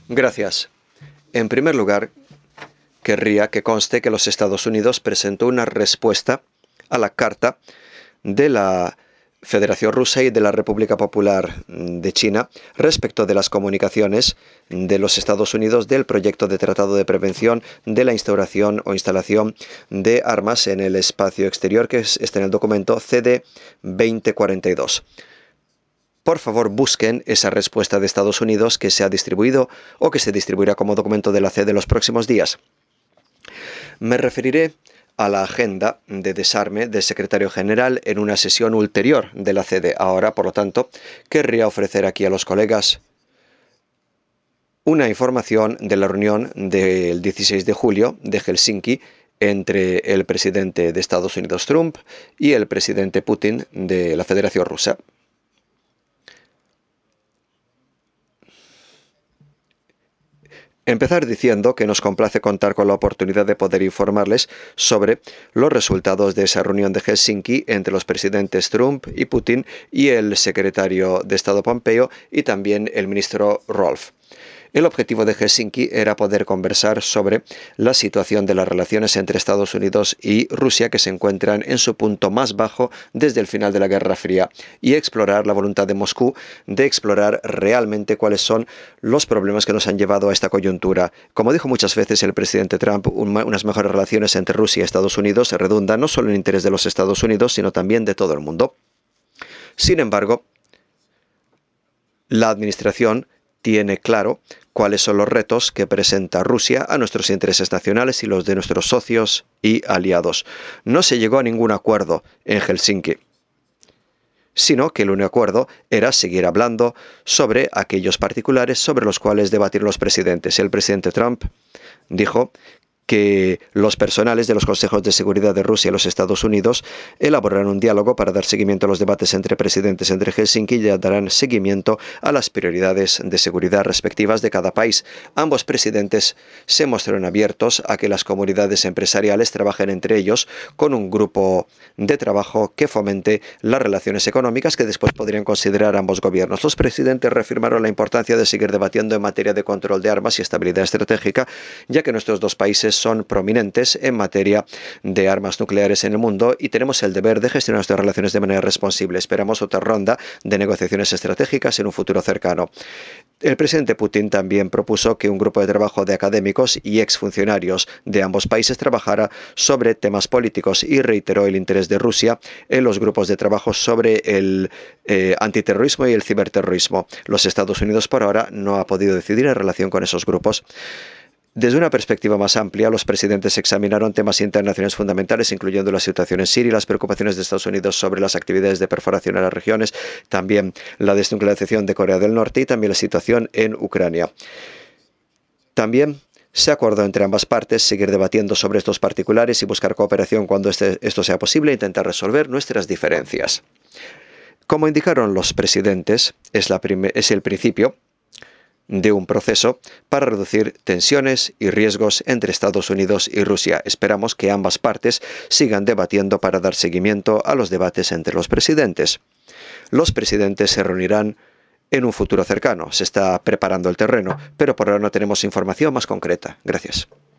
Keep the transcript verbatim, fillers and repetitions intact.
Gracias. En primer lugar, querría que conste que los Estados Unidos presentó una respuesta a la carta de la Federación Rusa y de la República Popular de China respecto de las comunicaciones de los Estados Unidos del proyecto de tratado de prevención de la instauración o instalación de armas en el espacio exterior, que está en el documento C D veinte cuarenta y dos. Por favor, busquen esa respuesta de Estados Unidos que se ha distribuido o que se distribuirá como documento de la C E D en los próximos días. Me referiré a la agenda de desarme del secretario general en una sesión ulterior de la C E D. Ahora, por lo tanto, querría ofrecer aquí a los colegas una información de la reunión del dieciséis de julio de Helsinki entre el presidente de Estados Unidos, Trump, y el presidente Putin de la Federación Rusa. Empezar diciendo que nos complace contar con la oportunidad de poder informarles sobre los resultados de esa reunión de Helsinki entre los presidentes Trump y Putin y el secretario de Estado Pompeo y también el ministro Rolf. El objetivo de Helsinki era poder conversar sobre la situación de las relaciones entre Estados Unidos y Rusia, que se encuentran en su punto más bajo desde el final de la Guerra Fría, y explorar la voluntad de Moscú de explorar realmente cuáles son los problemas que nos han llevado a esta coyuntura. Como dijo muchas veces el presidente Trump, unas mejores relaciones entre Rusia y Estados Unidos redundan no solo en el interés de los Estados Unidos, sino también de todo el mundo. Sin embargo, la administración tiene claro cuáles son los retos que presenta Rusia a nuestros intereses nacionales y los de nuestros socios y aliados. No se llegó a ningún acuerdo en Helsinki, sino que el único acuerdo era seguir hablando sobre aquellos particulares sobre los cuales debatir los presidentes. El presidente Trump dijo que los personales de los consejos de seguridad de Rusia y los Estados Unidos elaborarán un diálogo para dar seguimiento a los debates entre presidentes entre Helsinki y darán seguimiento a las prioridades de seguridad respectivas de cada país. Ambos presidentes se mostraron abiertos a que las comunidades empresariales trabajen entre ellos con un grupo de trabajo que fomente las relaciones económicas que después podrían considerar ambos gobiernos. Los presidentes reafirmaron la importancia de seguir debatiendo en materia de control de armas y estabilidad estratégica, ya que nuestros dos países son prominentes en materia de armas nucleares en el mundo y tenemos el deber de gestionar nuestras relaciones de manera responsable. Esperamos otra ronda de negociaciones estratégicas en un futuro cercano. El presidente Putin también propuso que un grupo de trabajo de académicos y exfuncionarios de ambos países trabajara sobre temas políticos y reiteró el interés de Rusia en los grupos de trabajo sobre el eh, antiterrorismo y el ciberterrorismo. Los Estados Unidos por ahora no ha podido decidir en relación con esos grupos. Desde una perspectiva más amplia, los presidentes examinaron temas internacionales fundamentales, incluyendo la situación en Siria y las preocupaciones de Estados Unidos sobre las actividades de perforación en las regiones, también la desnuclearización de Corea del Norte y también la situación en Ucrania. También se acordó entre ambas partes seguir debatiendo sobre estos particulares y buscar cooperación cuando este, esto sea posible e intentar resolver nuestras diferencias. Como indicaron los presidentes, es, la es el principio de un proceso para reducir tensiones y riesgos entre Estados Unidos y Rusia. Esperamos que ambas partes sigan debatiendo para dar seguimiento a los debates entre los presidentes. Los presidentes se reunirán en un futuro cercano. Se está preparando el terreno, pero por ahora no tenemos información más concreta. Gracias.